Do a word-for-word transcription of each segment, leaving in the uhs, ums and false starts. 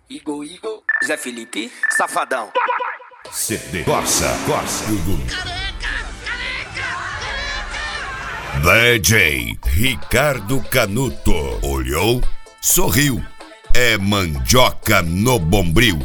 Igor, Igor, Zé Felipe, Safadão. C D Corsa, Corsa. D J Ricardo Canuto. Olhou, sorriu. É mandioca no bombril.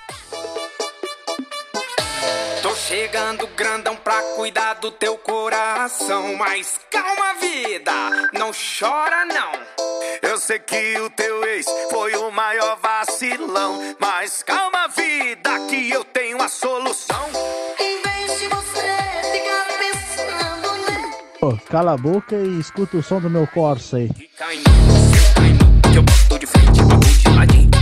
Tô chegando grandão pra cuidar do teu coração. Mas calma, vida, não chora não. Eu sei que o teu ex foi o maior vacilão, mas calma, vida, que eu tenho a solução. Em vez de você ficar pensando nele. Pô, cala a boca e escuta o som do meu Corsa aí. Cai no, cai no, que eu boto de frente, papo de ladinho.